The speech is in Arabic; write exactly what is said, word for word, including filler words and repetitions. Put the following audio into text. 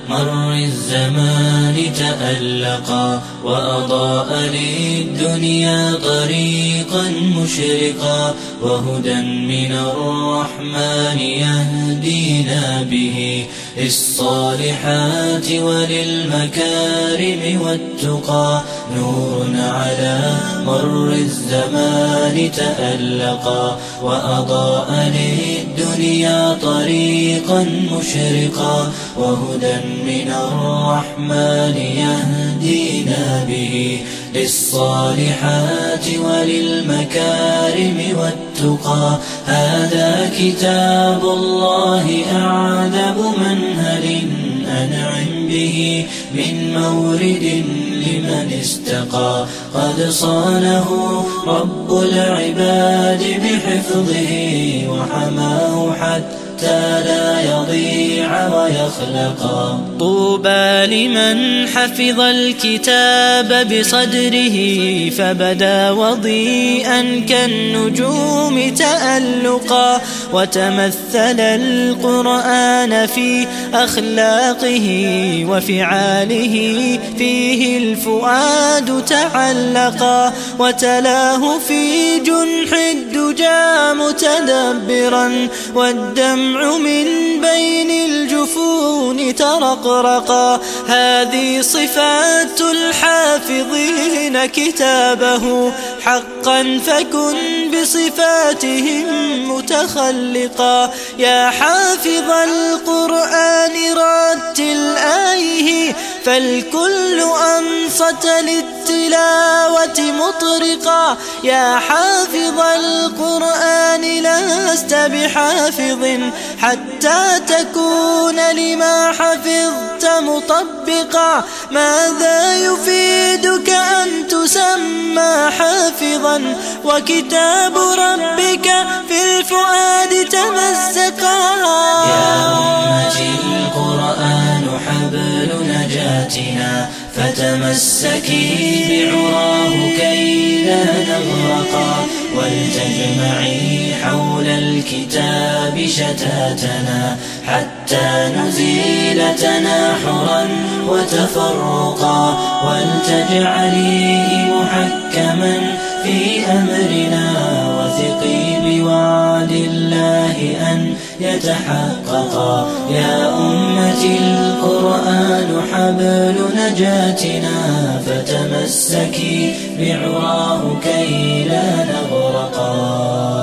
مر الزمان تألقا وأضاء للدنيا طريقا مشرقا وهدى من الرحمن يهدينا به للصالحات وللمكارم والتقى نور على مر الزمان تألقا وأضاء للدنيا طريقا مشرقا وهدى من الرحمن يهدينا به للصالحات وللمكارم والتقى هذا كتاب الله أعذب منهل أنعم به من مورد لمن استقى قد صانه رب العباد بحفظه وحماه حتى لا يضيع ويخلقا طوبى لمن حفظ الكتاب بصدره فبدا وضيئا كالنجوم تألقا وتمثل القرآن في أخلاقه وفعاله فيه الفؤاد تعلقا وتلاه في جنح الدجى متدبرا والدمع من بين الجفون ترقرقا هذه صفات الحافظين كتابه حقا فكن بصفاتهم متخلقا يا حافظ القرآن رتل آيه فالكل أنصت للتلاوة مطرقا يا حافظ القرآن لست بحافظ حتى تكون لما حفظت مطبقا ماذا يفيدك أن تسمى حافظا وكتاب ربك في الفؤاد تمزقا يا أمتي القرآن حبل نجاتنا فتمسكي بعراه كي لا نغرقا ولتجمعي حول الكتاب شتاتنا حتى نزيل تناحرا وتفرقا ولتجعليه محكما في أمرنا وثقي بوعد الله أن يتحققا يا أمتي القرآن حبل نجاتنا فتمسكي بعراه كي لا نغرقا